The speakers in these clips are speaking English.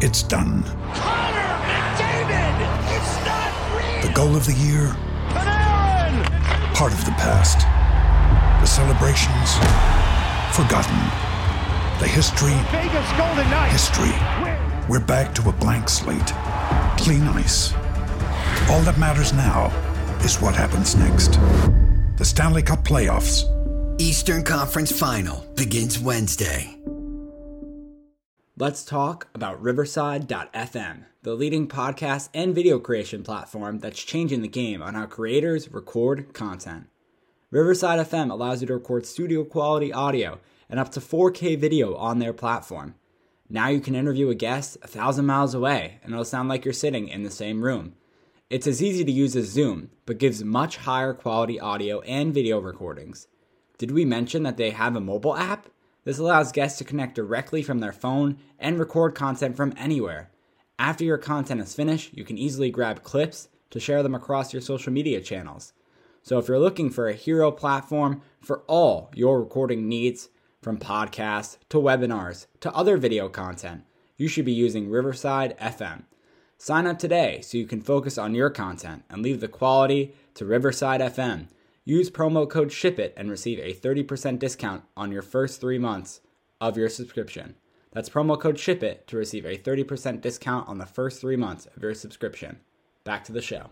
It's done. Connor McDavid! It's not real! The goal of the year? Panarin! Part of the past. The celebrations? Forgotten. The history? Vegas Golden Knights! History. We're back to a blank slate. Clean ice. All that matters now is what happens next. The Stanley Cup playoffs. Eastern Conference Final begins Wednesday. Let's talk about Riverside.fm, the leading podcast and video creation platform that's changing the game on how creators record content. Riverside FM allows you to record studio quality audio and up to 4K video on their platform. Now you can interview a guest 1,000 miles away and it'll sound like you're sitting in the same room. It's as easy to use as Zoom, but gives much higher quality audio and video recordings. Did we mention that they have a mobile app? This allows guests to connect directly from their phone and record content from anywhere. After your content is finished, you can easily grab clips to share them across your social media channels. So if you're looking for a hero platform for all your recording needs, from podcasts to webinars to other video content, you should be using Riverside FM. Sign up today so you can focus on your content and leave the quality to Riverside FM. Use promo code SHIPIT and receive a 30% discount on your first 3 months of your subscription. That's promo code SHIPIT to receive a 30% discount on the first 3 months of your subscription. Back to the show.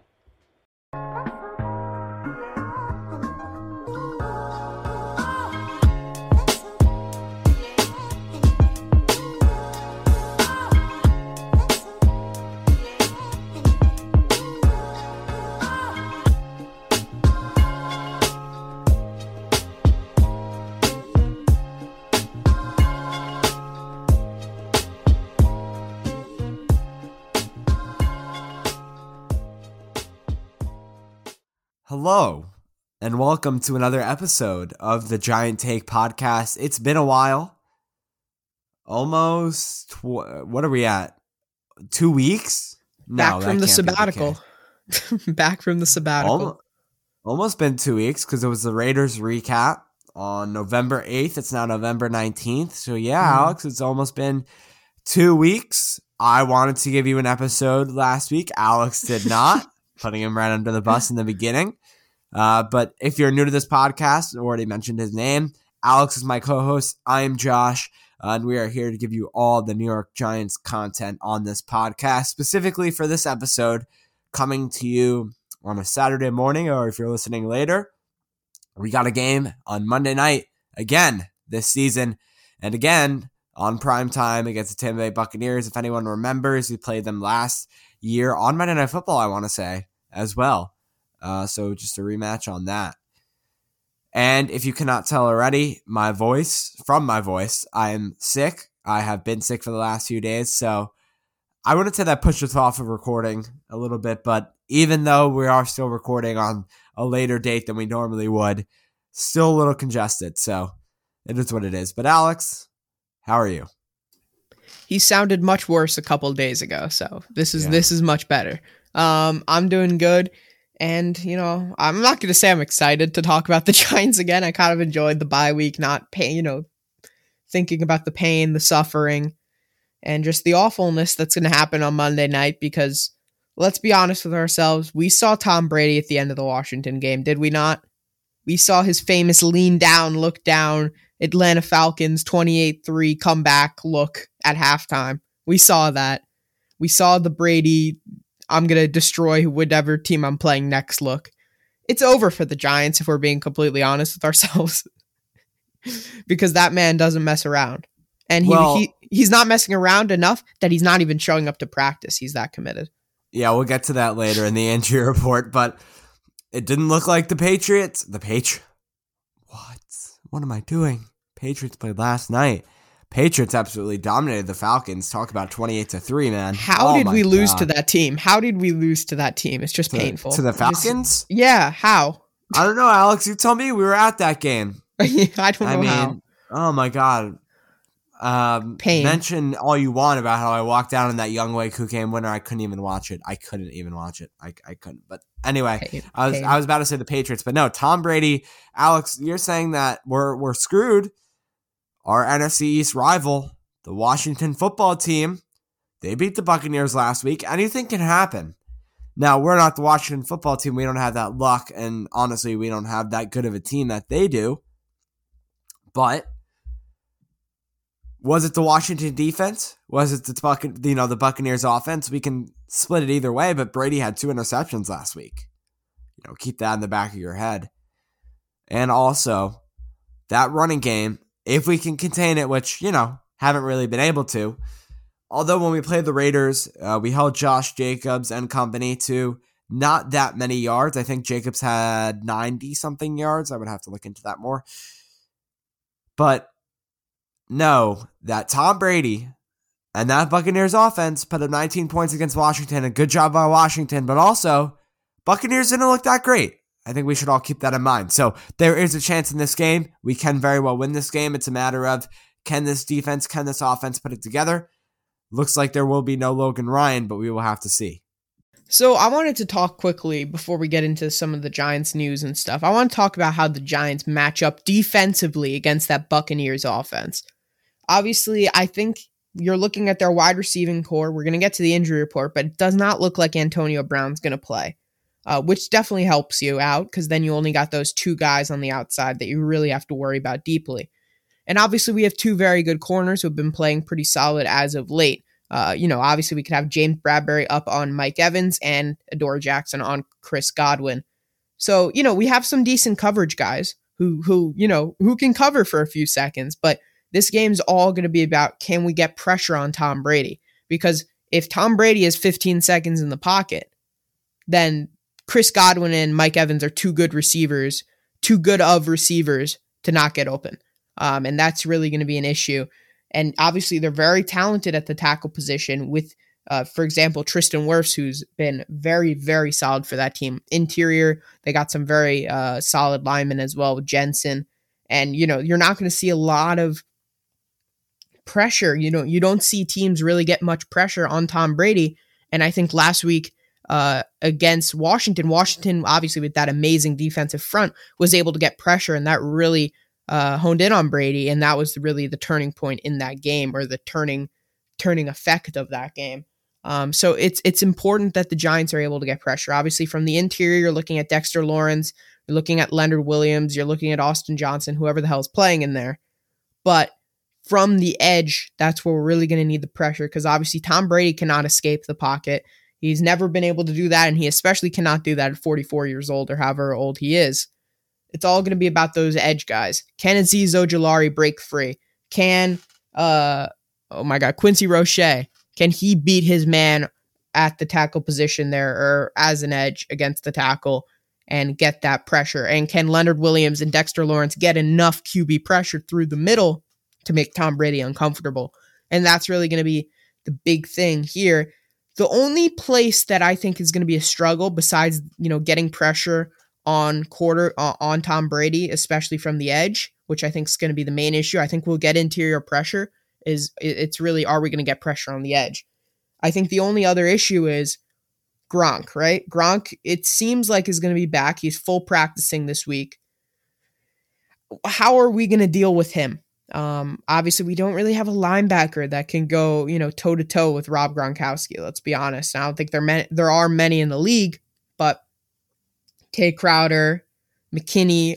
Hello, and welcome to another episode of the Giant Take Podcast. It's been a while. Almost, what are we at? 2 weeks? Back from the sabbatical. Back from the sabbatical. Almost been 2 weeks because it was the Raiders recap on November 8th. It's now November 19th. So yeah, Alex, it's almost been 2 weeks. I wanted to give you an episode last week. Alex did not. Putting him right under the bus in the beginning. But if you're new to this podcast, I already mentioned his name. Alex is my co-host. I am Josh, and we are here to give you all the New York Giants content on this podcast, specifically for this episode, coming to you on a Saturday morning, or if you're listening later. We got a game on Monday night, again, this season, and again, on prime time against the Tampa Bay Buccaneers. If anyone remembers, we played them last year on Monday Night Football, I want to say, as well. So just a rematch on that. And if you cannot tell already, from my voice, I am sick. I have been sick for the last few days. So I wouldn't say that pushed us off of recording a little bit, but even though we are still recording on a later date than we normally would, still a little congested. So it is what it is. But Alex, how are you? He sounded much worse a couple days ago, so this is much better. I'm doing good, and I'm not going to say I'm excited to talk about the Giants again. I kind of enjoyed the bye week, not pain, thinking about the pain, the suffering, and just the awfulness that's going to happen on Monday night. Because let's be honest with ourselves, we saw Tom Brady at the end of the Washington game, did we not? We saw his famous lean down, look down, Atlanta Falcons 28-3 comeback look at halftime. We saw that. We saw the Brady, I'm going to destroy whatever team I'm playing next look. It's over for the Giants if we're being completely honest with ourselves. Because that man doesn't mess around. And he's not messing around enough that he's not even showing up to practice. He's that committed. Yeah, we'll get to that later in the injury report, but it didn't look like the Patriots. What am I doing? Patriots played last night. Patriots absolutely dominated the Falcons. Talk about 28-3, man. How did we lose to that team? It's just painful. To the Falcons? Yeah, how? I don't know, Alex. You tell me. We were at that game. I don't know how. Oh, my God. Pain. Mention all you want about how I walked down in that Younghoe Koo game winner. I couldn't even watch it. I couldn't. But anyway, I was about to say the Patriots, but no, Tom Brady. Alex, you're saying that we're screwed. Our NFC East rival, the Washington football team, They beat the Buccaneers last week. Anything can happen. Now, we're not the Washington football team. We don't have that luck, and honestly, we don't have that good of a team that they do. But was it the Washington defense? Was it the Buccaneers offense? We can split it either way, but Brady had 2 interceptions last week. Keep that in the back of your head. And also, that running game, if we can contain it, which, haven't really been able to. Although when we played the Raiders, we held Josh Jacobs and company to not that many yards. I think Jacobs had 90-something yards. I would have to look into that more. But know that Tom Brady and that Buccaneers offense put up 19 points against Washington. A good job by Washington, but also Buccaneers didn't look that great. I think we should all keep that in mind. So there is a chance in this game. We can very well win this game. It's a matter of can this offense put it together? Looks like there will be no Logan Ryan, but we will have to see. So I wanted to talk quickly before we get into some of the Giants news and stuff. I want to talk about how the Giants match up defensively against that Buccaneers offense. Obviously, I think you're looking at their wide receiving core. We're going to get to the injury report, but it does not look like Antonio Brown's going to play. Which definitely helps you out because then you only got those 2 guys on the outside that you really have to worry about deeply. And obviously we have 2 very good corners who have been playing pretty solid as of late. Obviously we could have James Bradbury up on Mike Evans and Adoree Jackson on Chris Godwin. So, we have some decent coverage guys who can cover for a few seconds, but this game's all going to be about can we get pressure on Tom Brady? Because if Tom Brady is 15 seconds in the pocket, then Chris Godwin and Mike Evans are too good of receivers to not get open. And that's really going to be an issue. And obviously they're very talented at the tackle position with, for example, Tristan Wirfs, who's been very, very solid for that team. Interior, they got some very solid linemen as well with Jensen. And, you're not going to see a lot of pressure. You don't see teams really get much pressure on Tom Brady. And I think last week, against Washington obviously with that amazing defensive front was able to get pressure, and that really honed in on Brady, and that was really the turning point in that game, or the turning effect of that game. So it's important that the Giants are able to get pressure. Obviously from the interior, you're looking at Dexter Lawrence, you're looking at Leonard Williams, you're looking at Austin Johnson, whoever the hell is playing in there. But from the edge, that's where we're really going to need the pressure, because obviously Tom Brady cannot escape the pocket. He's never been able to do that, and he especially cannot do that at 44 years old or however old he is. It's all going to be about those edge guys. Can Azeez Ojulari break free? Can, Quincy Roche, can he beat his man at the tackle position there or as an edge against the tackle and get that pressure? And can Leonard Williams and Dexter Lawrence get enough QB pressure through the middle to make Tom Brady uncomfortable? And that's really going to be the big thing here. The only place that I think is going to be a struggle besides, getting pressure on Tom Brady, especially from the edge, which I think is going to be the main issue. I think we'll get interior pressure. It's really, are we going to get pressure on the edge? I think the only other issue is Gronk, right? Gronk, it seems like is going to be back. He's full practicing this week. How are we going to deal with him? Obviously we don't really have a linebacker that can go, toe to toe with Rob Gronkowski. Let's be honest. I don't think there are many in the league, but Tay Crowder, McKinney,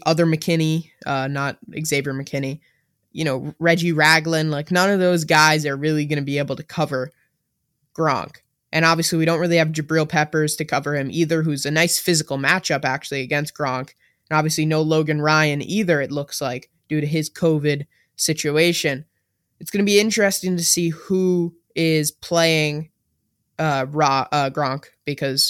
not Xavier McKinney, Reggie Ragland, like none of those guys are really going to be able to cover Gronk. And obviously we don't really have Jabril Peppers to cover him either, who's a nice physical matchup actually against Gronk. And obviously no Logan Ryan either, it looks like, due to his COVID situation. It's going to be interesting to see who is playing Gronk, because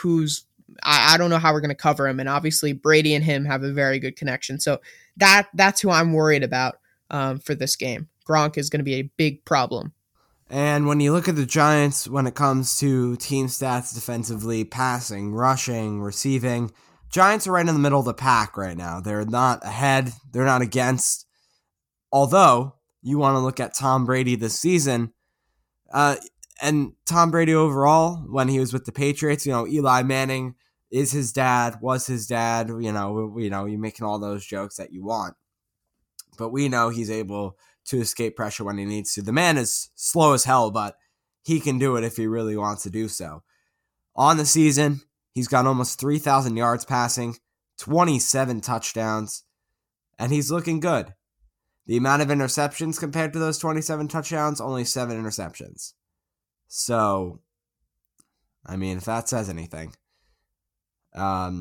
I don't know how we're going to cover him, and obviously Brady and him have a very good connection. So that's who I'm worried about for this game. Gronk is going to be a big problem. And when you look at the Giants, when it comes to team stats defensively, passing, rushing, receiving, Giants are right in the middle of the pack right now. They're not ahead. They're not against. Although, you want to look at Tom Brady this season, and Tom Brady overall, when he was with the Patriots, Eli Manning is his dad, was his dad, you're making all those jokes that you want. But we know he's able to escape pressure when he needs to. The man is slow as hell, but he can do it if he really wants to do so. On the season, he's got almost 3,000 yards passing, 27 touchdowns, and he's looking good. The amount of interceptions compared to those 27 touchdowns, only 7 interceptions. So, I mean, if that says anything. I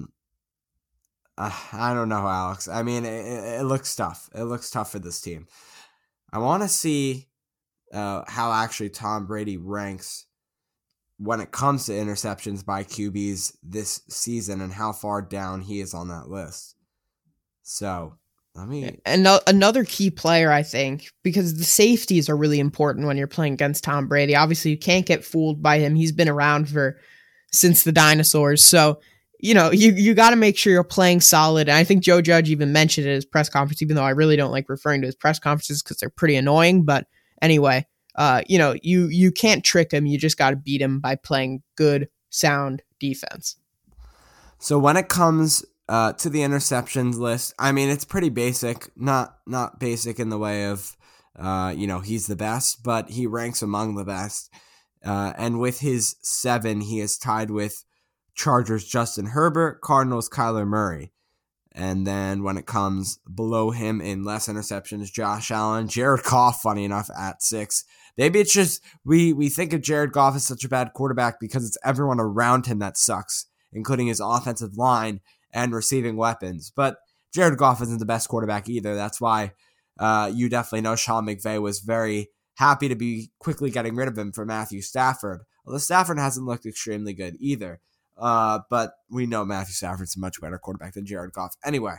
don't know, Alex. I mean, it looks tough. It looks tough for this team. I want to see how actually Tom Brady ranks when it comes to interceptions by QBs this season and how far down he is on that list. So, And another key player, I think, because the safeties are really important when you're playing against Tom Brady. Obviously, you can't get fooled by him. He's been around since the dinosaurs. So, you got to make sure you're playing solid. And I think Joe Judge even mentioned it at his press conference, even though I really don't like referring to his press conferences because they're pretty annoying. But anyway, you can't trick him. You just got to beat him by playing good, sound defense. So when it comes to the interceptions list, I mean, it's pretty basic. Not basic in the way of, he's the best, but he ranks among the best. And with his 7, he is tied with Chargers Justin Herbert, Cardinals Kyler Murray. And then when it comes below him in less interceptions, Josh Allen, Jared Goff, funny enough, at 6. Maybe it's just we think of Jared Goff as such a bad quarterback because it's everyone around him that sucks, including his offensive line and receiving weapons. But Jared Goff isn't the best quarterback either. That's why you definitely know Sean McVay was very happy to be quickly getting rid of him for Matthew Stafford. Although Stafford hasn't looked extremely good either. But we know Matthew Stafford's a much better quarterback than Jared Goff. Anyway,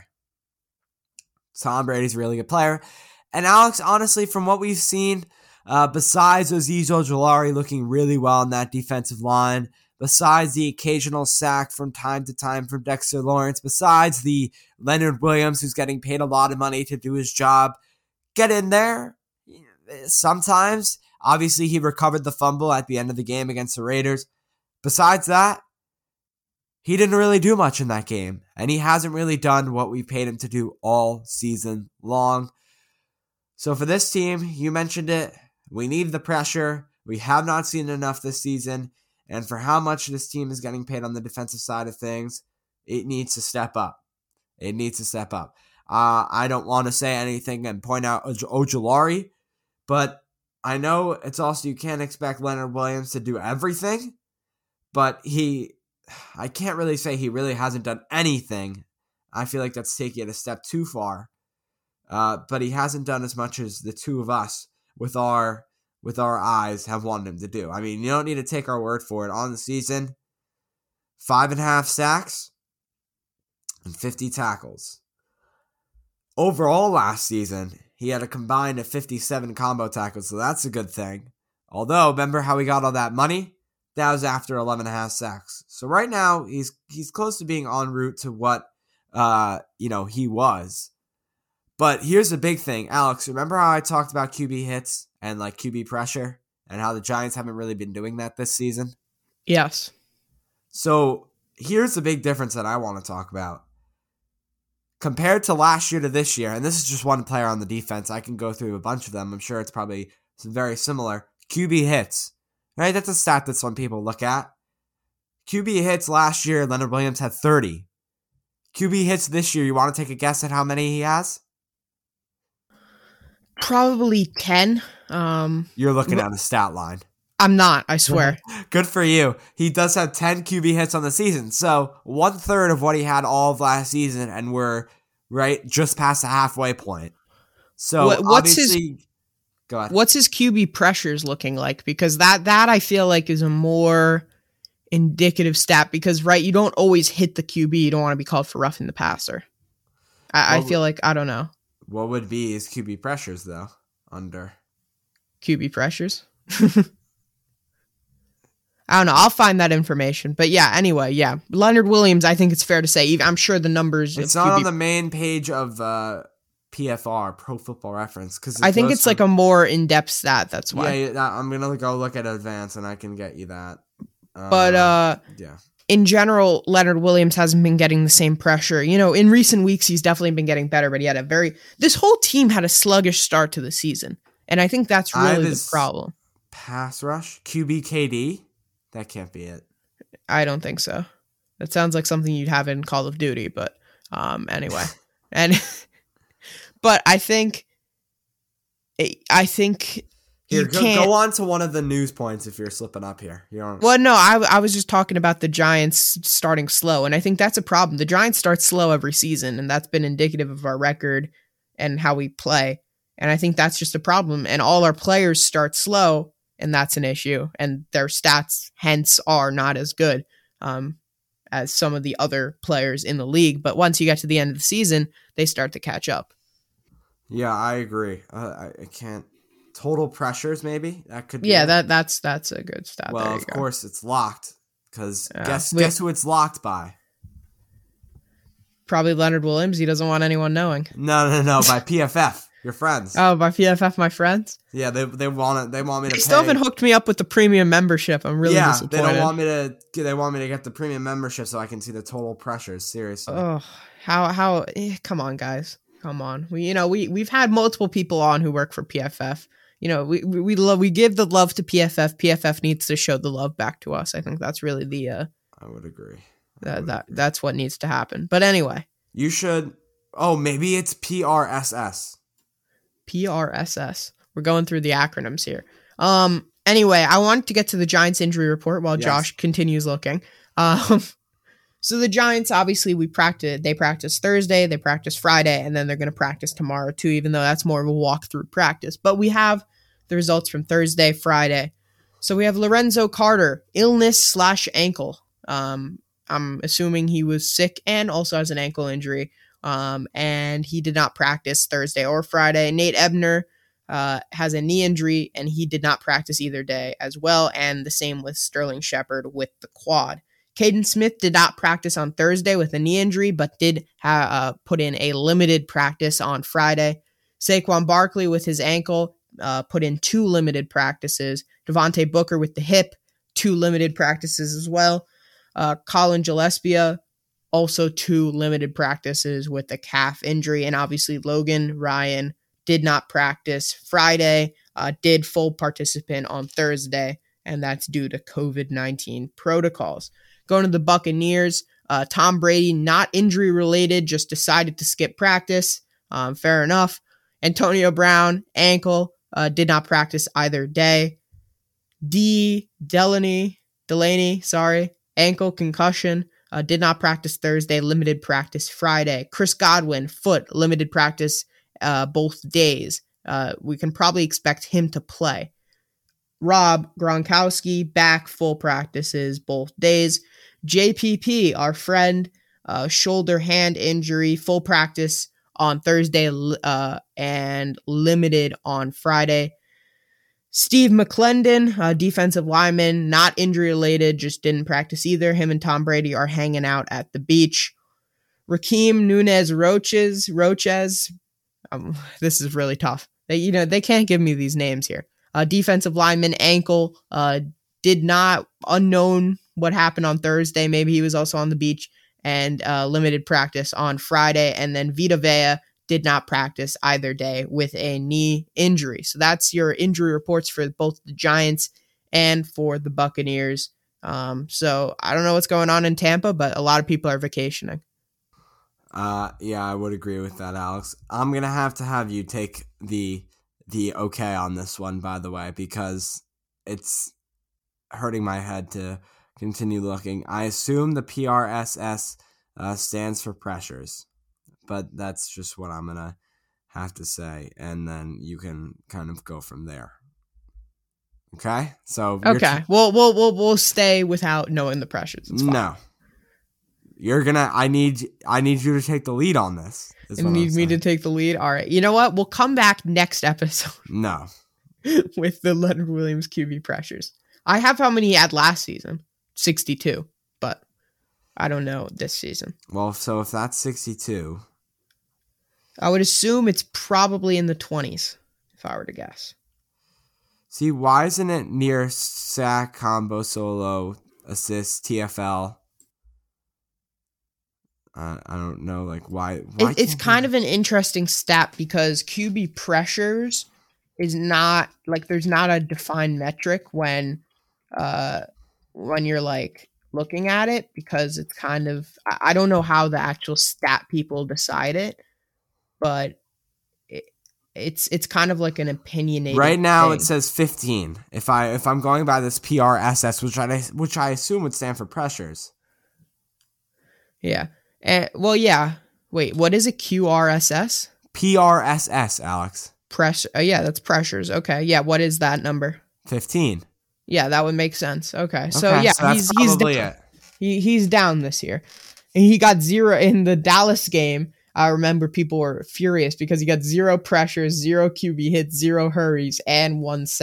Tom Brady's a really good player. And Alex, honestly, from what we've seen, besides Azeez Ojulari looking really well in that defensive line, besides the occasional sack from time to time from Dexter Lawrence, besides the Leonard Williams, who's getting paid a lot of money to do his job, get in there sometimes. Obviously, he recovered the fumble at the end of the game against the Raiders. Besides that, he didn't really do much in that game, and he hasn't really done what we paid him to do all season long. So for this team, you mentioned it, we need the pressure. We have not seen enough this season, and for how much this team is getting paid on the defensive side of things, it needs to step up. It needs to step up. I don't want to say anything and point out Ojulari, but I know it's also, you can't expect Leonard Williams to do everything, but I can't really say he really hasn't done anything. I feel like that's taking it a step too far. But he hasn't done as much as the two of us with our eyes have wanted him to do. I mean, you don't need to take our word for it. On the season, 5.5 sacks and 50 tackles. Overall last season, he had a combined of 57 combo tackles, so that's a good thing. Although, remember how he got all that money? That was after 11.5 sacks. So right now, he's close to being en route to what he was. But here's the big thing, Alex. Remember how I talked about QB hits and like QB pressure, and how the Giants haven't really been doing that this season? Yes. So here's the big difference that I want to talk about. Compared to last year to this year, and this is just one player on the defense. I can go through a bunch of them. I'm sure it's probably very similar. QB hits. Right, that's a stat that some people look at. QB hits last year, Leonard Williams had 30. QB hits this year, you want to take a guess at how many he has? Probably 10. You're looking at a stat line. I'm not, I swear. Good for you. He does have 10 QB hits on the season. So 1/3 of what he had all of last season, and we're right just past the halfway point. So obviously... Go ahead. What's his QB pressures looking like? Because that I feel like is a more indicative stat, because, right, you don't always hit the QB. You don't want to be called for roughing the passer. I feel like, I don't know. What would be his QB pressures, though, under? QB pressures? I don't know. I'll find that information. But yeah, anyway, yeah. Leonard Williams, I think it's fair to say, I'm sure the numbers... It's not on the main page of PFR, Pro Football Reference. Cause I think it's like a more in-depth stat, that's why. Yeah, I'm going to go look at advance and I can get you that. But yeah. In general, Leonard Williams hasn't been getting the same pressure. In recent weeks, he's definitely been getting better, but he had this whole team had a sluggish start to the season. And I think that's really the problem. pass rush. QBKD? That can't be it. I don't think so. That sounds like something you'd have in Call of Duty, but anyway. But I think Here, you can't. go on to one of the news points if you're slipping up here. Well, no, I was just talking about the Giants starting slow, and I think that's a problem. The Giants start slow every season, and that's been indicative of our record and how we play. And I think that's just a problem. And all our players start slow, and that's an issue. And their stats, hence, are not as good as some of the other players in the league. But once you get to the end of the season, they start to catch up. Yeah, I agree. I can't. Total pressures, maybe that could be. Yeah, that's a good stat. Well, of course, it's locked because guess who it's locked by? Probably Leonard Williams. He doesn't want anyone knowing. No, by PFF, your friends. Oh, by PFF, my friends. Yeah, they want me to. They still haven't hooked me up with the premium membership. I'm really disappointed. They don't want me to. They want me to get the premium membership so I can see the total pressures. Seriously. Oh, how? Come on, guys. Come on. We've had multiple people on who work for PFF. We give the love to PFF. PFF needs to show the love back to us. I think that's really the. I would agree. That's what needs to happen. But anyway, you should. Oh, maybe it's PRSS. PRSS. We're going through the acronyms here. Anyway, I wanted to get to the Giants injury report while Josh continues looking. So the Giants, obviously, they practice Thursday, they practice Friday, and then they're going to practice tomorrow too, even though that's more of a walkthrough practice. But we have the results from Thursday, Friday. So we have Lorenzo Carter, illness/ankle. I'm assuming he was sick and also has an ankle injury. And he did not practice Thursday or Friday. Nate Ebner has a knee injury, and he did not practice either day as well. And the same with Sterling Shepard with the quad. Caden Smith did not practice on Thursday with a knee injury, but did put in a limited practice on Friday. Saquon Barkley with his ankle put in 2 limited practices. Devontae Booker with the hip, 2 limited practices as well. Colin Gillespie, also 2 limited practices with a calf injury. And obviously Logan Ryan did not practice Friday, did full participant on Thursday, and that's due to COVID-19 protocols. Going to the Buccaneers, Tom Brady, not injury related, just decided to skip practice. Fair enough. Antonio Brown, ankle, did not practice either day. Delaney, ankle concussion, did not practice Thursday, limited practice Friday. Chris Godwin, foot, limited practice both days. We can probably expect him to play. Rob Gronkowski, back, full practices both days. JPP, our friend, shoulder hand injury, full practice on Thursday and limited on Friday. Steve McClendon, defensive lineman, not injury related, just didn't practice either. Him and Tom Brady are hanging out at the beach. Rakeem Nunez Roches, this is really tough. They can't give me these names here. Defensive lineman, ankle, did not, unknown what happened on Thursday. Maybe he was also on the beach, and limited practice on Friday. And then Vita Vea did not practice either day with a knee injury. So that's your injury reports for both the Giants and for the Buccaneers. So I don't know what's going on in Tampa, but a lot of people are vacationing. Yeah, I would agree with that, Alex. I'm going to have you take the okay on this one, by the way, because it's hurting my head to continue looking. I assume the PRSS stands for pressures, but that's just what I'm going to have to say, and then you can kind of go from there. Okay? So okay. We'll stay without knowing the pressures. It's fine. No. I need you to take the lead on this. You need me to take the lead? All right. You know what? We'll come back next episode. No. With the Leonard Williams QB pressures. I have how many he had last season. 62. But I don't know this season. Well, so if that's 62. I would assume it's probably in the 20s, if I were to guess. See, why isn't it near sack, combo, solo, assist, TFL? I don't know, why it's kind of an interesting stat because QB pressures is not like there's not a defined metric when you're like looking at it, because it's kind of, I don't know how the actual stat people decide it, but it's kind of like an opinionated right now thing. It says 15. If I'm going by this PRSS, which I assume would stand for pressures. Yeah. Well, yeah. Wait, what is it? QRSS? PRSS, Alex. Pressure. Yeah, that's pressures. Okay. Yeah. What is that number? 15. Yeah, that would make sense. Okay. So Okay, yeah, so that's he's probably down. it. He's down this year. And he got 0 in the Dallas game. I remember people were furious because he got 0 pressures, 0 QB hits, 0 hurries, and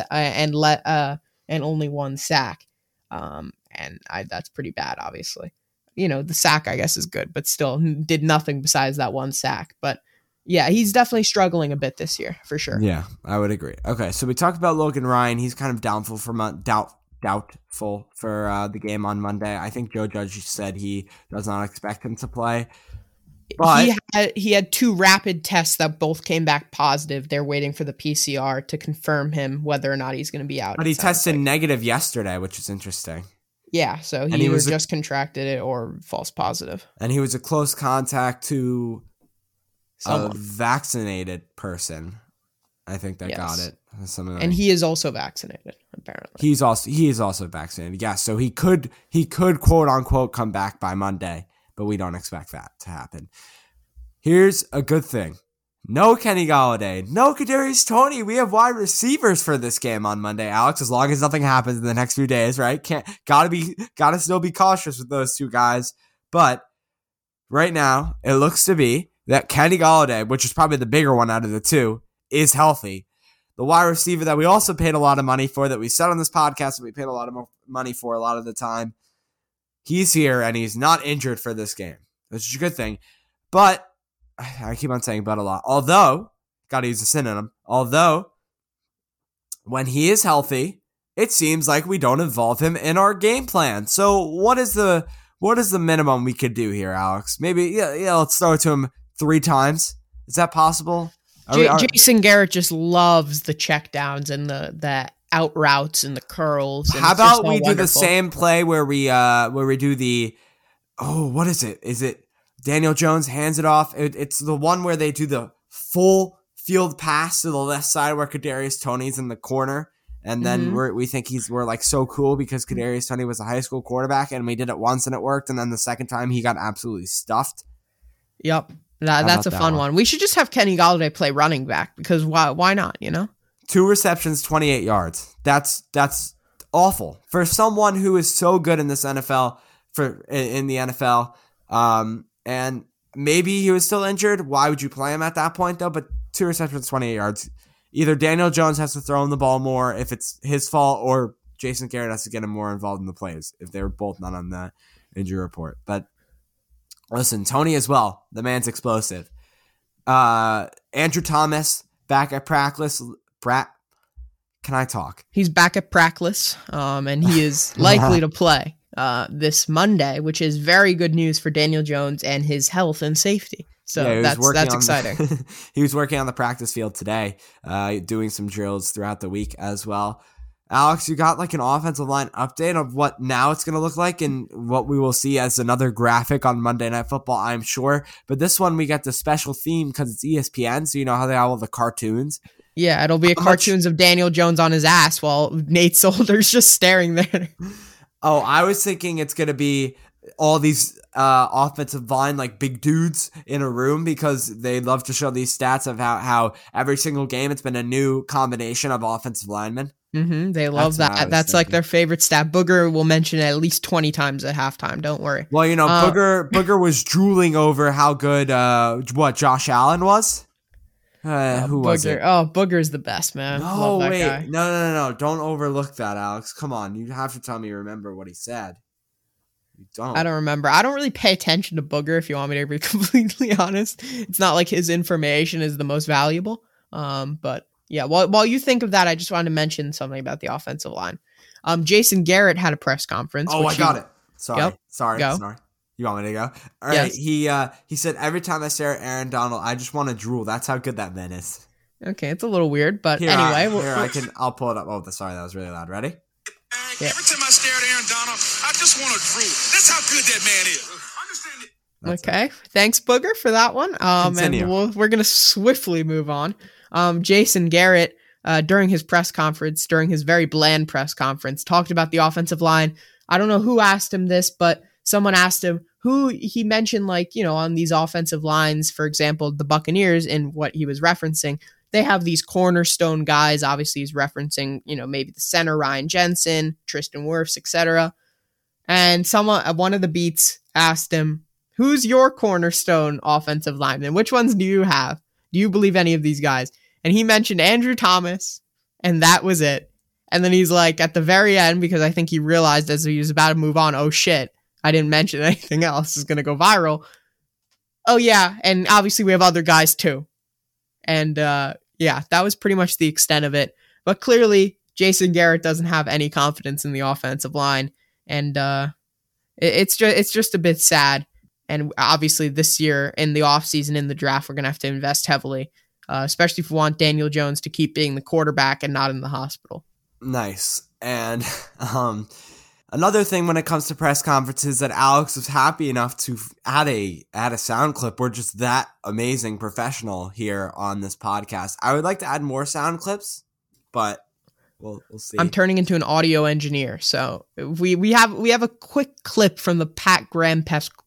only 1 sack. That's pretty bad, obviously. The sack, I guess, is good, but still did nothing besides that 1 sack. But yeah, he's definitely struggling a bit this year, for sure. Yeah, I would agree. Okay, so we talked about Logan Ryan. He's kind of doubtful for the game on Monday. I think Joe Judge said he does not expect him to play. But he had 2 rapid tests that both came back positive. They're waiting for the PCR to confirm him whether or not he's going to be out. But he tested negative yesterday, which is interesting. Yeah, so he was just contracted it or false positive. And he was a close contact to Someone. a vaccinated person. I think that got it. And he is also vaccinated, apparently. He is also vaccinated. Yeah, so he could quote unquote come back by Monday, but we don't expect that to happen. Here's a good thing. No Kenny Golladay, no Kadarius Toney. We have wide receivers for this game on Monday, Alex, as long as nothing happens in the next few days, right? Gotta still be cautious with those 2 guys. But right now, it looks to be that Kenny Golladay, which is probably the bigger one out of the 2, is healthy. The wide receiver that we also paid a lot of money for, that we said on this podcast that we paid a lot of money for a lot of the time, he's here and he's not injured for this game, which is a good thing. But I keep on saying but a lot. Although, gotta use a synonym, when he is healthy, it seems like we don't involve him in our game plan. So what is the minimum we could do here, Alex? Maybe, let's throw it to him 3 times. Is that possible? Jason Garrett just loves the checkdowns and the out routes and the curls. And how about we do the same play where we do the, what is it? Is it Daniel Jones hands it off? It's the one where they do the full field pass to the left side where Kadarius Toney's in the corner. And then we think we're like so cool because Kadarius Toney was a high school quarterback and we did it once and it worked. And then the second time he got absolutely stuffed. Yep. That's a fun one. We should just have Kenny Golladay play running back because why not, 2 receptions, 28 yards. That's awful for someone who is so good in this NFL in the NFL. And maybe he was still injured. Why would you play him at that point though? But 2 receptions, 28 yards. Either Daniel Jones has to throw him the ball more if it's his fault, or Jason Garrett has to get him more involved in the plays if they were both not on the injury report. But listen, Toney as well. The man's explosive. Andrew Thomas back at practice. Can I talk? He's back at practice, and he is likely to play this Monday, which is very good news for Daniel Jones and his health and safety. So that's exciting. He was working on the practice field today, doing some drills throughout the week as well. Alex, you got like an offensive line update of what now it's going to look like and what we will see as another graphic on Monday Night Football, I'm sure. But this one, we got the special theme because it's ESPN, so you know how they have all the cartoons. Yeah, it'll be cartoons of Daniel Jones on his ass while Nate Solder's just staring there. Oh, I was thinking it's going to be all these offensive line, like big dudes in a room because they love to show these stats of how every single game it's been a new combination of offensive linemen. Mm-hmm, they love that. That's like their favorite stat. Booger will mention it at least 20 times at halftime. Don't worry. Well, Booger was drooling over how good Josh Allen was. Who was it? Oh, Booger's the best, man. No, love that wait. guy. No. Don't overlook that, Alex. Come on. You have to tell me you remember what he said. You don't. I don't remember. I don't really pay attention to Booger, if you want me to be completely honest. It's not like his information is the most valuable. But yeah, while you think of that, I just wanted to mention something about the offensive line. Jason Garrett had a press conference. Oh, I got it. Sorry. Yep. Sorry. You want me to go? All right. Yes. He said, every time I stare at Aaron Donald, I just want to drool. That's how good that man is. Okay, it's a little weird, but Here, anyway. I'll pull it up. Oh, sorry, that was really loud. Ready? Yeah. Every time I stare at Aaron Donald, I just want to drool. That's how good that man is. Understand it? Okay, thanks, Booger, for that one. Continue. And we're gonna swiftly move on. Jason Garrett, during his very bland press conference, talked about the offensive line. I don't know who asked him this, but someone asked him who he mentioned, on these offensive lines, for example, the Buccaneers, and what he was referencing. They have these cornerstone guys. Obviously, he's referencing, maybe the center, Ryan Jensen, Tristan Wirfs, etc. And one of the beats asked him, who's your cornerstone offensive lineman? Which ones do you have? Do you believe any of these guys? And he mentioned Andrew Thomas, and that was it. And then he's like, at the very end, because I think he realized as he was about to move on, oh shit, I didn't mention anything else. It's going to go viral. Oh yeah, and obviously we have other guys too. And yeah, that was pretty much the extent of it. But clearly, Jason Garrett doesn't have any confidence in the offensive line. And it's just a bit sad. And obviously this year in the offseason, in the draft, we're going to have to invest heavily, especially if we want Daniel Jones to keep being the quarterback and not in the hospital. Nice. And another thing when it comes to press conferences that Alex was happy enough to add a sound clip. We're just that amazing professional here on this podcast. I would like to add more sound clips, but we'll see. I'm turning into an audio engineer, so we have a quick clip from the Pat Graham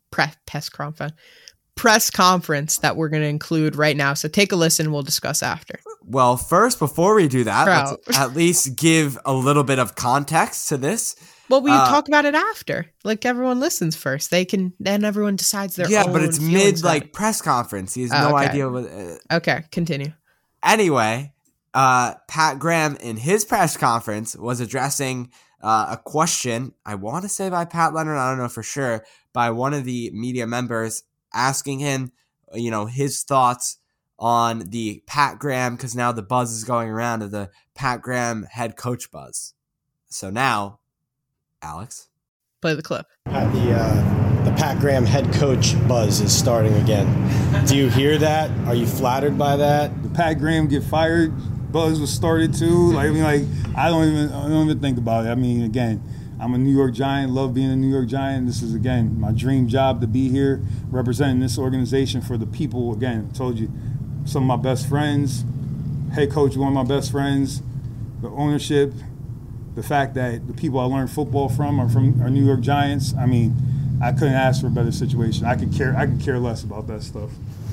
press conference that we're going to include right now. So take a listen. We'll discuss after. Well, first, before we do that, let's at least give a little bit of context to this. Well, we talk about it after. Like, everyone listens first. Then everyone decides their own. Yeah, but it's mid press conference. He has no idea what. Okay, continue. Anyway, Pat Graham in his press conference was addressing a question, I want to say by Pat Leonard, I don't know for sure, by one of the media members asking him, his thoughts on the Pat Graham, because now the buzz is going around of the Pat Graham head coach buzz. So now, Alex, play the clip. The Pat Graham head coach buzz is starting again. Do you hear that? Are you flattered by that? The Pat Graham get fired buzz was started too. I don't even think about it. I mean, again, I'm a New York Giant, love being a New York Giant. This is, again, my dream job to be here, representing this organization for the people. Again, I told you, some of my best friends, head coach, one of my best friends, the ownership, the fact that the people I learned football from are New York Giants. I mean, I couldn't ask for a better situation. I could care less about that stuff.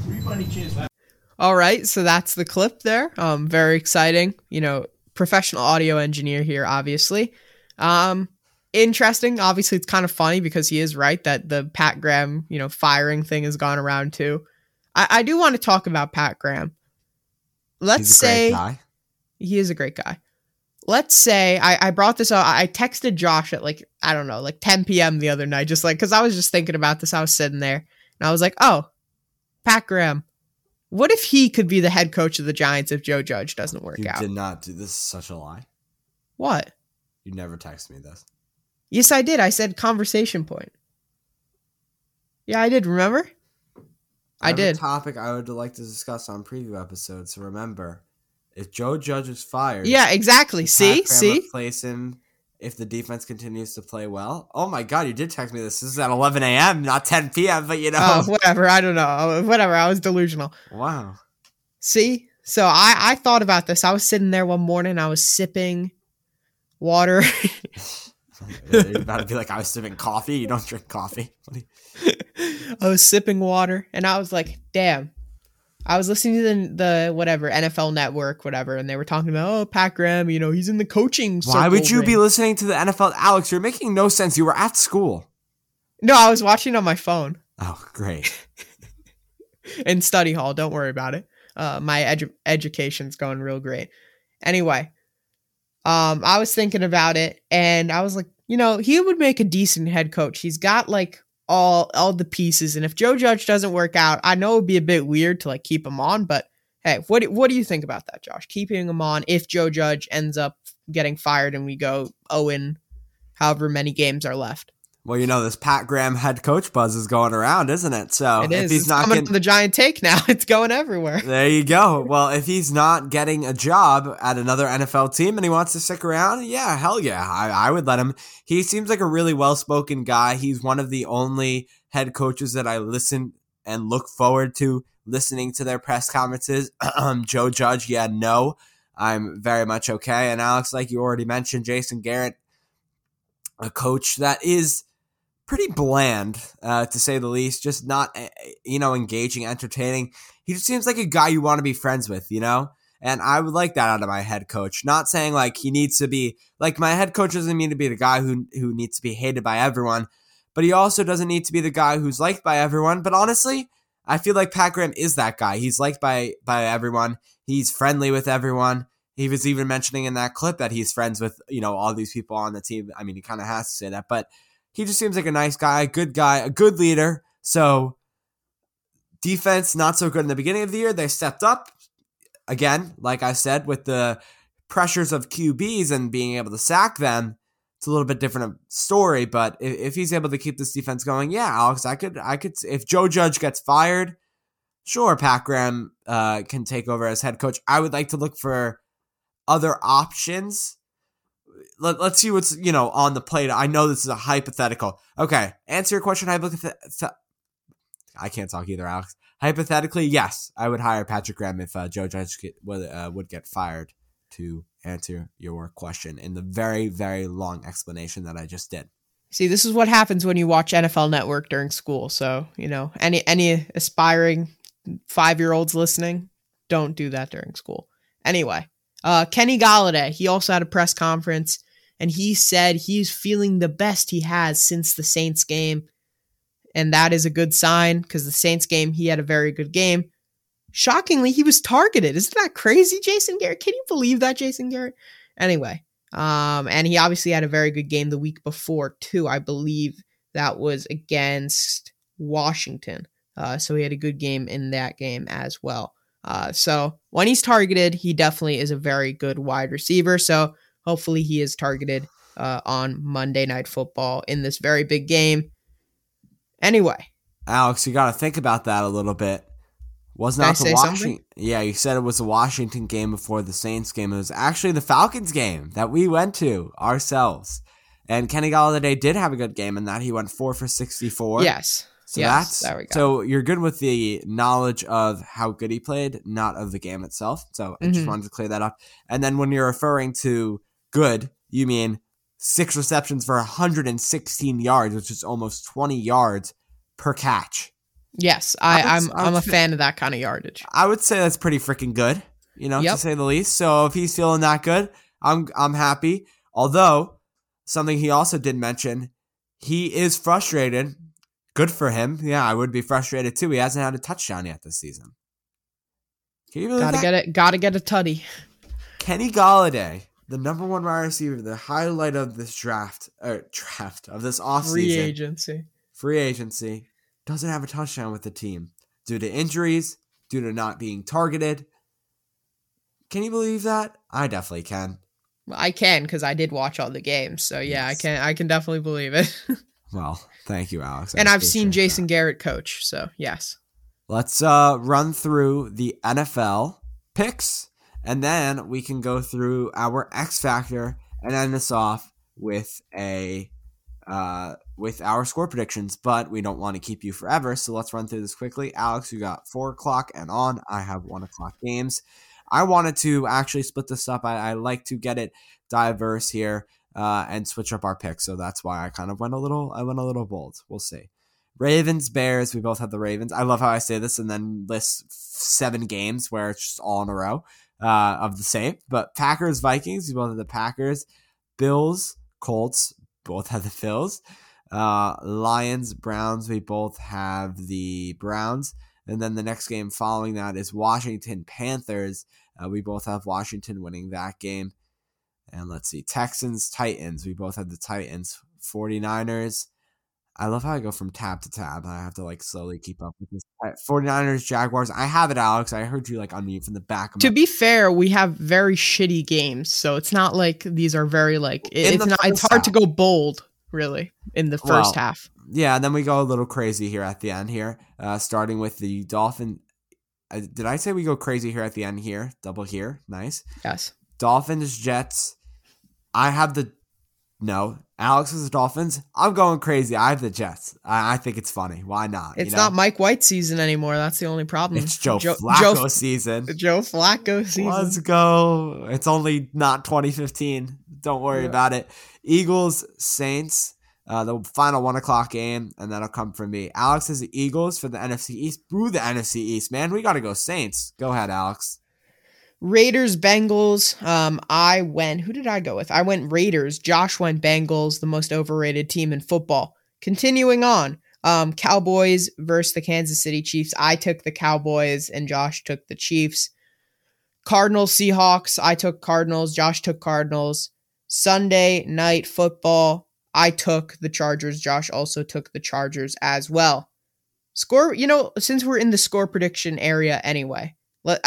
All right, so that's the clip there. Very exciting. Professional audio engineer here, obviously. Interesting. Obviously, it's kind of funny because he is right that the Pat Graham, firing thing has gone around too. I do want to talk about Pat Graham. Let's say he is a great guy. Let's say I brought this up. I texted Josh at 10 p.m. the other night, because I was just thinking about this. I was sitting there and I was like, oh, Pat Graham. What if he could be the head coach of the Giants if Joe Judge doesn't work out? You did not do this. Is such a lie. What? You never texted me this. Yes, I did. I said conversation point. Yeah, I did. Remember? I did. A topic I would like to discuss on preview episodes. So remember, if Joe Judge is fired, yeah, exactly. See, replace him if the defense continues to play well. Oh my God, you did text me this. This is at 11 a.m., not 10 p.m. But Oh, whatever. I don't know. Whatever. I was delusional. Wow. See, so I thought about this. I was sitting there one morning. I was sipping water. You're about to be like, I was sipping coffee. You don't drink coffee. I was sipping water, and I was like, damn. I was listening to the whatever, NFL Network, whatever, and they were talking about, Pat Graham, he's in the coaching circle. Why would you be listening to the NFL? Alex, you're making no sense. You were at school. No, I was watching on my phone. Oh, great. In study hall. Don't worry about it. My education's going real great. Anyway, I was thinking about it, and I was like, he would make a decent head coach. He's got all the pieces, and if Joe Judge doesn't work out, I know it'd be a bit weird to keep him on, but hey, what do you think about that, Josh? Keeping him on if Joe Judge ends up getting fired and we go 0-, however many games are left. Well, this Pat Graham head coach buzz is going around, isn't it? So It is. if he's It's not coming getting to the Giant Take now. It's going everywhere. there you go. Well, if he's not getting a job at another NFL team and he wants to stick around, yeah, hell yeah, I would let him. He seems like a really well-spoken guy. He's one of the only head coaches that I listen and look forward to listening to their press conferences. Joe Judge, yeah, no, I'm very much okay. And Alex, like you already mentioned, Jason Garrett, a coach that is pretty bland, to say the least, just not, engaging, entertaining. He just seems like a guy you want to be friends with, And I would like that out of my head coach. Not saying like he needs to be, like my head coach doesn't mean to be the guy who needs to be hated by everyone, but he also doesn't need to be the guy who's liked by everyone. But honestly, I feel like Pat Graham is that guy. He's liked by everyone. He's friendly with everyone. He was even mentioning in that clip that he's friends with, all these people on the team. I mean, he kind of has to say that, but he just seems like a nice guy, a good leader. So defense, not so good in the beginning of the year. They stepped up. Again, like I said, with the pressures of QBs and being able to sack them, it's a little bit different story. But if he's able to keep this defense going, yeah, Alex, I could. If Joe Judge gets fired, sure, Pat Graham can take over as head coach. I would like to look for other options. Let's see what's, on the plate. I know this is a hypothetical. Okay, answer your question. I can't talk either, Alex. Hypothetically, yes, I would hire Patrick Graham if Joe Judge would get fired, to answer your question in the very, very long explanation that I just did. See, this is what happens when you watch NFL Network during school. So, any aspiring 5-year-olds listening, don't do that during school. Anyway, Kenny Golladay, he also had a press conference, and he said he's feeling the best he has since the Saints game. And that is a good sign, because the Saints game, he had a very good game. Shockingly, he was targeted. Isn't that crazy, Jason Garrett? Can you believe that, Jason Garrett? Anyway, and he obviously had a very good game the week before, too. I believe that was against Washington. So he had a good game in that game as well. So when he's targeted, he definitely is a very good wide receiver. So hopefully he is targeted on Monday Night Football in this very big game. Anyway, Alex, you got to think about that a little bit. Was not the Washington? Yeah, you said it was the Washington game before the Saints game. It was actually the Falcons game that we went to ourselves. And Kenny Golladay did have a good game in that. He went 4 for 64. Yes. So there we go. So you're good with the knowledge of how good he played, not of the game itself. So I just wanted to clear that up. And then when you're referring to good, you mean 6 receptions for 116 yards, which is almost 20 yards per catch. Yes, I'm a fan of that kind of yardage. I would say that's pretty freaking good, to say the least. So if he's feeling that good, I'm happy. Although something he also did mention, he is frustrated. Good for him. Yeah, I would be frustrated too. He hasn't had a touchdown yet this season. Can you believe that? Gotta get a tutty. Kenny Golladay, the number 1 wide receiver, the highlight of this draft of this offseason. Free agency. Doesn't have a touchdown with the team due to injuries, due to not being targeted. Can you believe that? I definitely can. I can, because I did watch all the games. So yeah, yes. I can definitely believe it. Well, thank you, Alex. And I've seen Jason Garrett coach, so yes. Let's run through the NFL picks, and then we can go through our X Factor and end this off with with our score predictions, but we don't want to keep you forever, so let's run through this quickly. Alex, you got 4 o'clock and on. I have 1 o'clock games. I wanted to actually split this up. I like to get it diverse here and switch up our picks, so that's why I kind of went a little bold. We'll see. Ravens, Bears, we both have the Ravens. I love how I say this and then list 7 games where it's just all in a row of the same. But Packers, Vikings, we both have the Packers. Bills, Colts, both have the Phils. Lions, Browns, we both have the Browns. And then the next game following that is Washington, Panthers. We both have Washington winning that game. And let's see, Texans, Titans. We both have the Titans. 49ers. I love how I go from tab to tab. I have to slowly keep up with this. 49ers, Jaguars. I have it, Alex. I heard you unmute from the back. To be fair, we have very shitty games, so it's not like these are very it's hard to go bold. really, in the first half. Yeah, and then we go a little crazy here at the end here, starting with the Dolphins. Did I say we go crazy here at the end here? Double here. Nice. Yes. Dolphins, Jets. Alex is the Dolphins. I'm going crazy. I have the Jets. I think it's funny. Why not? It's not Mike White season anymore. That's the only problem. It's Joe Flacco season. Joe Flacco season. Let's go. It's only not 2015. Don't worry about it. Eagles, Saints. The final 1:00 game, and that'll come from me. Alex is the Eagles for the NFC East. Boo the NFC East, man. We got to go Saints. Go ahead, Alex. Raiders, Bengals. Who did I go with? I went Raiders. Josh went Bengals, the most overrated team in football. Continuing on, Cowboys versus the Kansas City Chiefs. I took the Cowboys, and Josh took the Chiefs. Cardinals, Seahawks. I took Cardinals. Josh took Cardinals. Sunday night football. I took the Chargers. Josh also took the Chargers as well. Score, since we're in the score prediction area anyway.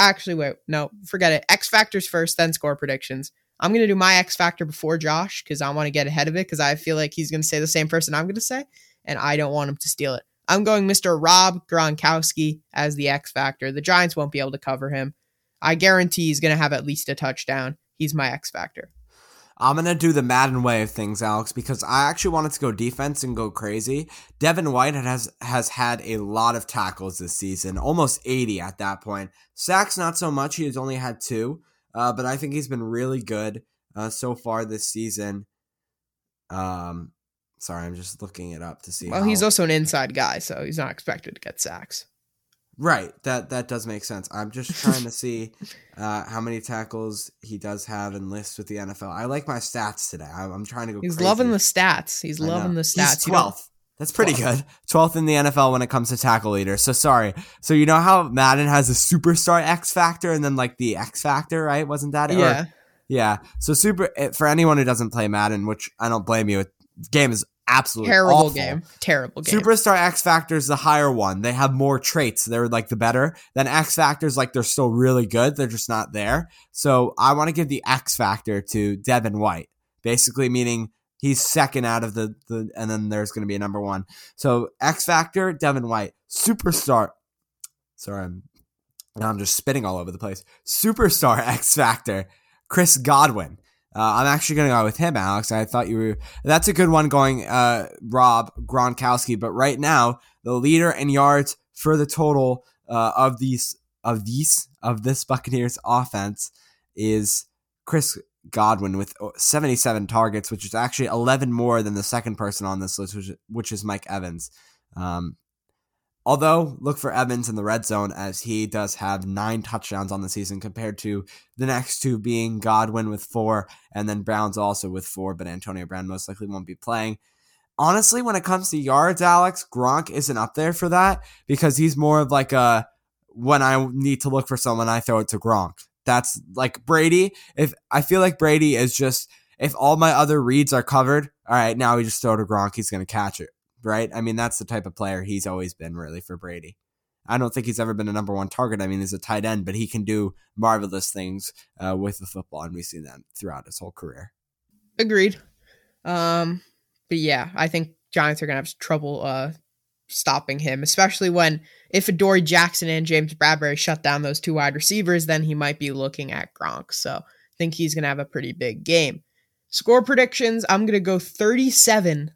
Forget it. X Factors first, then score predictions. I'm going to do my X Factor before Josh because I want to get ahead of it because I feel like he's going to say the same person I'm going to say, and I don't want him to steal it. I'm going Mr. Rob Gronkowski as the X Factor. The Giants won't be able to cover him. I guarantee he's going to have at least a touchdown. He's my X Factor. I'm going to do the Madden way of things, Alex, because I actually wanted to go defense and go crazy. Devin White has had a lot of tackles this season, almost 80 at that point. Sacks, not so much. He has only had 2, but I think he's been really good so far this season. Sorry, I'm just looking it up to see. Well, he's also an inside guy, so he's not expected to get sacks. Right, that does make sense. I'm just trying to see how many tackles he does have in lists with the NFL. I like my stats today. I'm trying to go He's crazy. loving the stats. He's loving the stats. He's 12th. That's pretty good. 12th in the NFL when it comes to tackle leaders. So sorry. So you know how Madden has a superstar X Factor and then like the X Factor, right? Wasn't that it? Yeah. Yeah. So for anyone who doesn't play Madden, which I don't blame you, the game is absolutely terrible awful. Terrible game. Superstar X Factor is the higher one. They have more traits. They're like the better. Then X Factor's like they're still really good. They're just not there. So I want to give the X Factor to Devin White. Basically meaning he's second out of the and then there's going to be a number 1. So X Factor, Devin White. Superstar. Sorry, I'm just spitting all over the place. Superstar X Factor, Chris Godwin. I'm actually going to go with him, Alex. I thought you were. That's a good one going, Rob Gronkowski. But right now, the leader in yards for the total of this Buccaneers offense is Chris Godwin with 77 targets, which is actually 11 more than the second person on this list, which is Mike Evans. Although, look for Evans in the red zone as he does have 9 touchdowns on the season compared to the next 2 being Godwin with 4 and then Brown's also with 4, but Antonio Brown most likely won't be playing. Honestly, when it comes to yards, Alex, Gronk isn't up there for that because he's more of like when I need to look for someone, I throw it to Gronk. That's like Brady. I feel like Brady is just, if all my other reads are covered, all right, now we just throw to Gronk, he's going to catch it. Right? I mean, that's the type of player he's always been, really, for Brady. I don't think he's ever been a number 1 target. I mean, he's a tight end, but he can do marvelous things with the football, and we've seen that throughout his whole career. Agreed. But yeah, I think Giants are going to have trouble stopping him, especially if Adoree Jackson and James Bradbury shut down those 2 wide receivers, then he might be looking at Gronk. So I think he's going to have a pretty big game. Score predictions, I'm going to go 37-31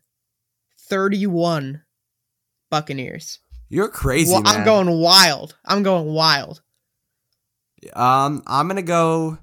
Buccaneers. You're crazy, man. I'm going wild. I'm going to go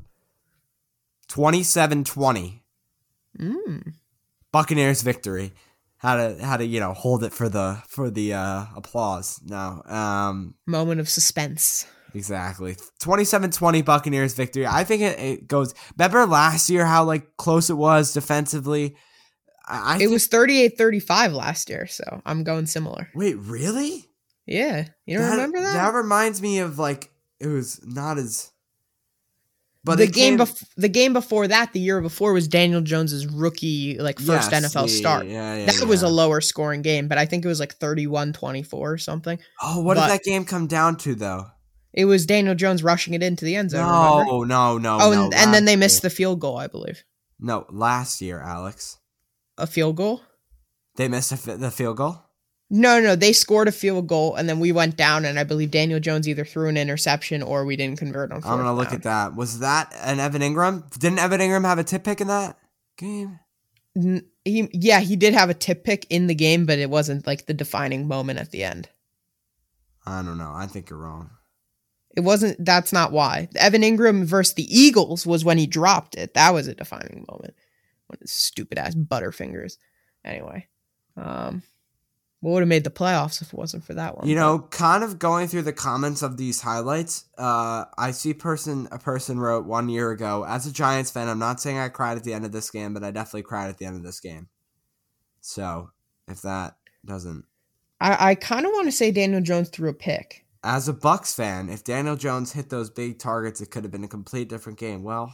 27-20. Buccaneers victory. How to hold it for the applause now. Moment of suspense. Exactly. 27-20 Buccaneers victory. I think it goes. Remember last year how close it was defensively? It was 38-35 last year, so I'm going similar. Wait, really? Yeah. You don't remember that? That reminds me of it was not as. But the game before that, the year before, was Daniel Jones's rookie first NFL start. That was a lower scoring game, but I think it was 31-24 or something. Oh, what did that game come down to though? It was Daniel Jones rushing it into the end zone. No. Oh, and then they missed the field goal, I believe. No, last year, Alex. A field goal? They missed the field goal? No, they scored a field goal, and then we went down, and I believe Daniel Jones either threw an interception or we didn't convert on fourth I'm going to look at that. Was that an Evan Ingram? Didn't Evan Ingram have a tip pick in that game? He did have a tip pick in the game, but it wasn't like the defining moment at the end. I don't know. I think you're wrong. It wasn't. That's not why. Evan Ingram versus the Eagles was when he dropped it. That was a defining moment. One of his stupid ass butterfingers. Anyway, what would have made the playoffs if it wasn't for that one? You know, kind of going through the comments of these highlights, I see a person wrote 1 year ago, as a Giants fan, I'm not saying I cried at the end of this game, but I definitely cried at the end of this game. So, if that doesn't... I kind of want to say Daniel Jones threw a pick. As a Bucs fan, if Daniel Jones hit those big targets, it could have been a complete different game. Well...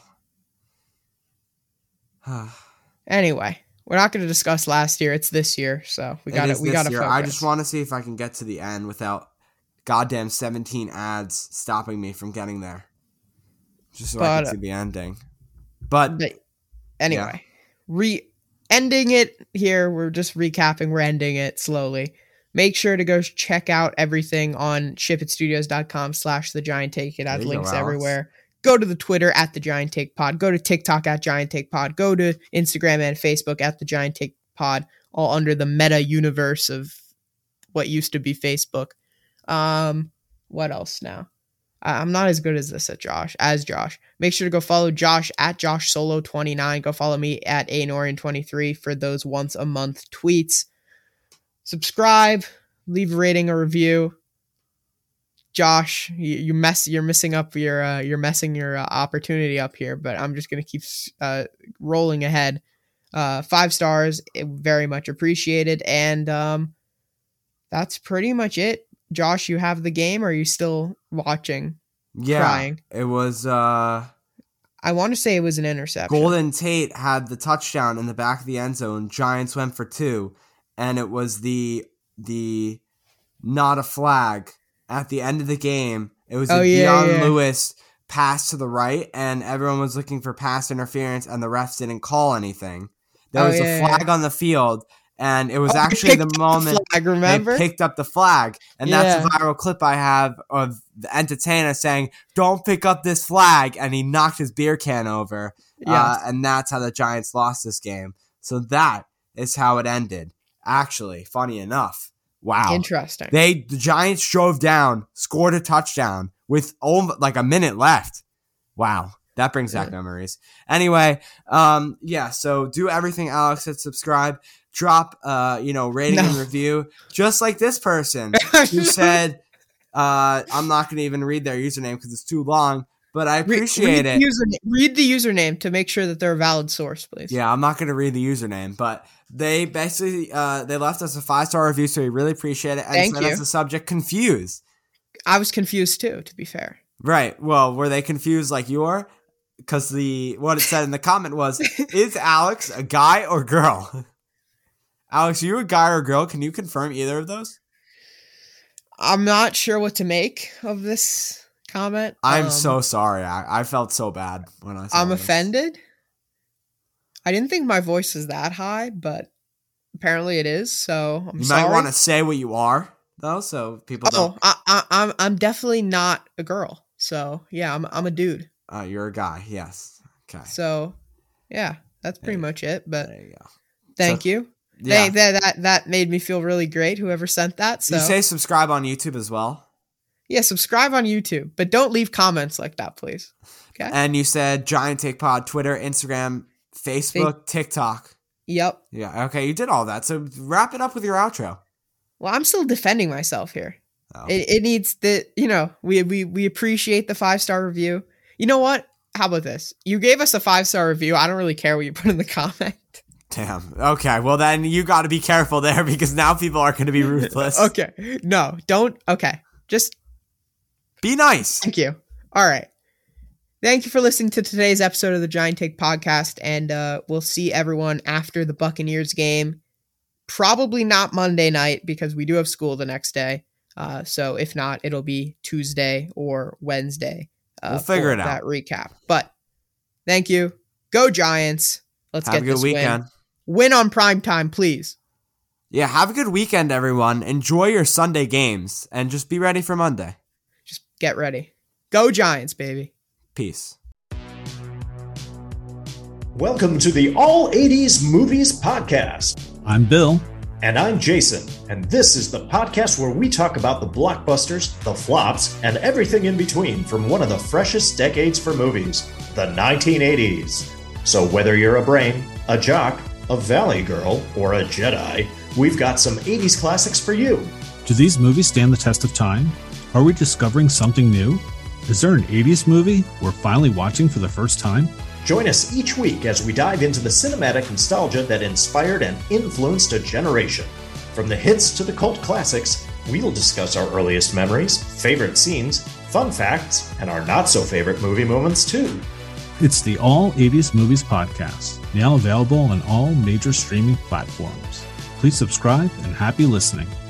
Anyway... We're not going to discuss last year. It's this year, so we got to focus. I just want to see if I can get to the end without goddamn 17 ads stopping me from getting there. Just so I can see the ending. But anyway, ending it here. We're just recapping. We're ending it slowly. Make sure to go check out everything on shipitstudios.com/thegianttake. It has links everywhere. Go to the Twitter at The Giant Take Pod. Go to TikTok at Giant Take Pod. Go to Instagram and Facebook at The Giant Take Pod, all under the meta universe of what used to be Facebook. What else now? I'm not as good as this Josh. Make sure to go follow Josh at JoshSolo29. Go follow me at ANorian23 for those once a month tweets. Subscribe, leave a rating or review. Josh, you're messing your opportunity up here, but I'm just gonna keep rolling ahead. 5 stars, very much appreciated, and that's pretty much it. Josh, you have the game, or are you still watching? Yeah, crying? It was. I want to say it was an interception. Golden Tate had the touchdown in the back of the end zone. Giants went for 2, and it was the not a flag. At the end of the game, it was Deion Lewis pass to the right, and everyone was looking for pass interference, and the refs didn't call anything. There was a flag on the field, and it was actually the moment they picked up the flag. And that's a viral clip I have of the entertainer saying, "Don't pick up this flag," and he knocked his beer can over. And that's how the Giants lost this game. So that is how it ended. Actually, funny enough. Wow. Interesting. The Giants drove down, scored a touchdown with like a minute left. Wow. That brings back memories. Anyway, so do everything Alex said. Subscribe, drop rating and review. Just like this person who said, I'm not going to even read their username because it's too long, but I appreciate it. Read the username to make sure that they're a valid source, please. Yeah, I'm not going to read the username, but they basically they left us a 5-star review, so we really appreciate it. And sent us the subject confused. I was confused too, to be fair. Right. Well, were they confused like you are? Because what it said in the comment was, is Alex a guy or girl? Alex, are you a guy or girl? Can you confirm either of those? I'm not sure what to make of this comment. I'm so sorry. I felt so bad when I saw I'm offended. I didn't think my voice is that high, but apparently it is. So I'm sorry. You might want to say what you are, though, so people don't. I'm definitely not a girl. So yeah, I'm a dude. You're a guy. Yes. Okay. So yeah, that's pretty much it. But there you go. Thank you. Yeah. That made me feel really great. Whoever sent that. So you say subscribe on YouTube as well. Yeah, subscribe on YouTube, but don't leave comments like that, please. Okay. And you said Giant Take Pod, Twitter, Instagram, Facebook, TikTok. Yep. Yeah. Okay. You did all that. So wrap it up with your outro. Well, I'm still defending myself here. Oh. It needs the, we appreciate the 5-star review. You know what? How about this? You gave us a 5-star review. I don't really care what you put in the comment. Damn. Okay. Well, then you got to be careful there because now people are going to be ruthless. Okay. No, don't. Okay. Just be nice. Thank you. All right. Thank you for listening to today's episode of the Giant Take Podcast, and we'll see everyone after the Buccaneers game. Probably not Monday night because we do have school the next day. So if not, it'll be Tuesday or Wednesday. We'll figure it out. That recap. But thank you. Go Giants. Let's get this win. Weekend. Win on prime time, please. Yeah, have a good weekend, everyone. Enjoy your Sunday games, and just be ready for Monday. Just get ready. Go Giants, baby. Peace. Welcome to the All 80s Movies Podcast. I'm Bill. And I'm Jason. And this is the podcast where we talk about the blockbusters, the flops, and everything in between from one of the freshest decades for movies, the 1980s. So whether you're a brain, a jock, a valley girl, or a Jedi, we've got some 80s classics for you. Do these movies stand the test of time? Are we discovering something new? Is there an 80s movie we're finally watching for the first time? Join us each week as we dive into the cinematic nostalgia that inspired and influenced a generation. From the hits to the cult classics, we'll discuss our earliest memories, favorite scenes, fun facts, and our not-so-favorite movie moments too. It's the All 80s Movies Podcast, now available on all major streaming platforms. Please subscribe and happy listening.